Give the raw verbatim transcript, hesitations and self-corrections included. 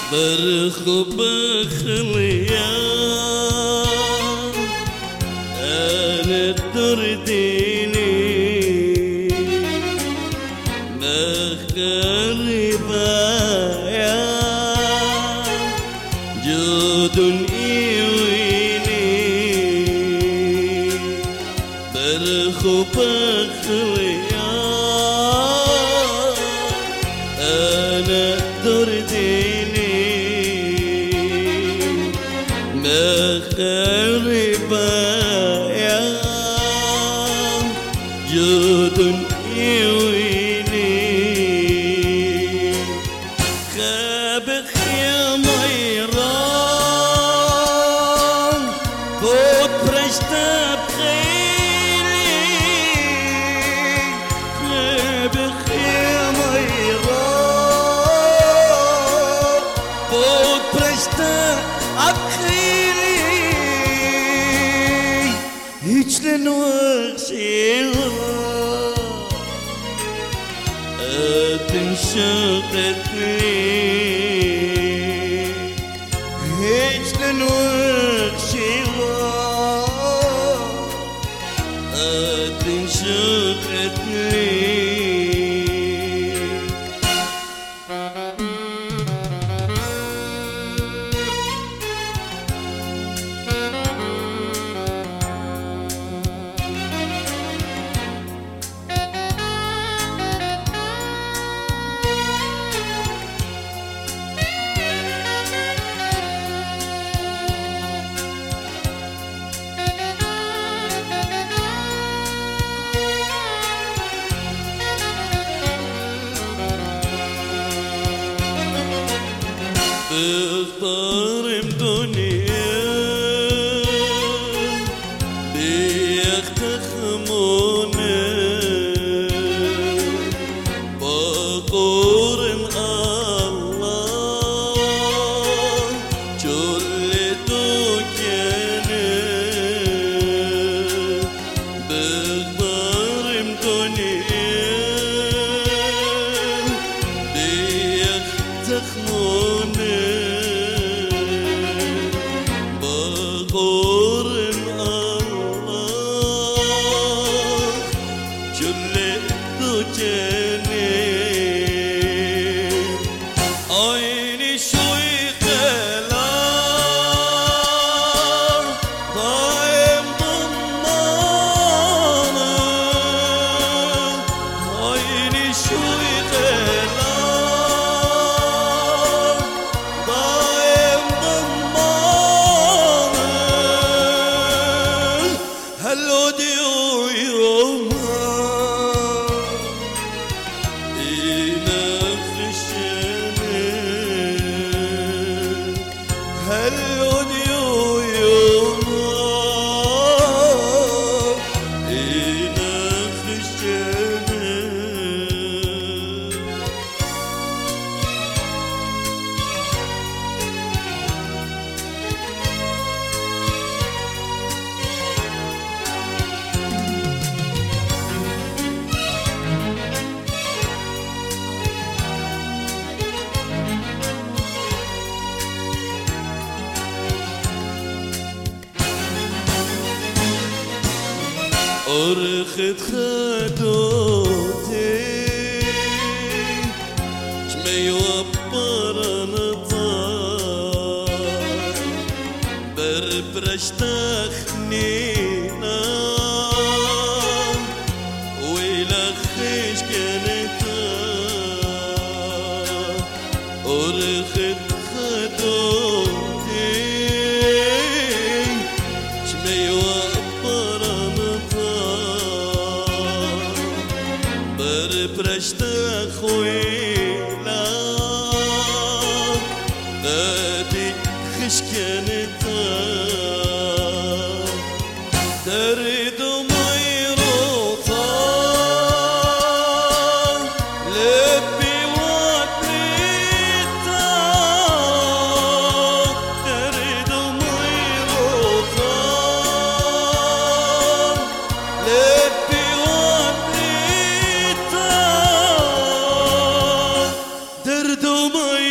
برخو بخليا أنا ترديني مخربا يا جود إيويني برخو بخليا أنا ترديني مخربا يا جود إيويني خابخ يا ميران فوت برشتا بخيلي خابخ يا ميران فوت برشتا بخيلي هيج لنوغشيها تنشقت لي هيج لنوغشيها تنشقت لي بختارم دنيا بيختخمونا بقورن الله جلتو كينا بختارم دنيا بيختخمونا أرخد خدوتي شمي وبر نطار بربرش تخنينا ويلخش كنتا أرخد خدوتي شمي وبر برشتا خويلا نادي خشكنتا تريد ميروطا لبي ودريتا تريد ميروطا لبي ودريتا درد ما